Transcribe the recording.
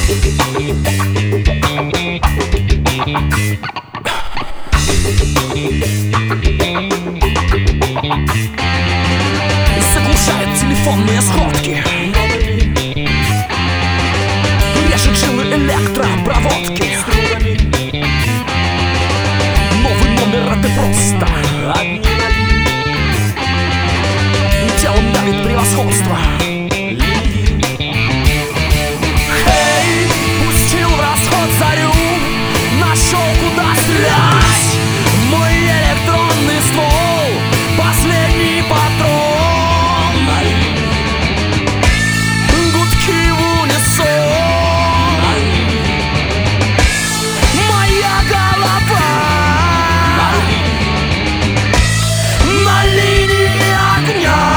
Заглушает телефонные сходки, режет жилы электропроводки. Новый номер — это просто телом давит превосходство. Эй, пустил в расход зарю, нашел куда стрелять. Мой электронный ствол, последний патрон. Гудки в унисон. Моя голова на линии огня.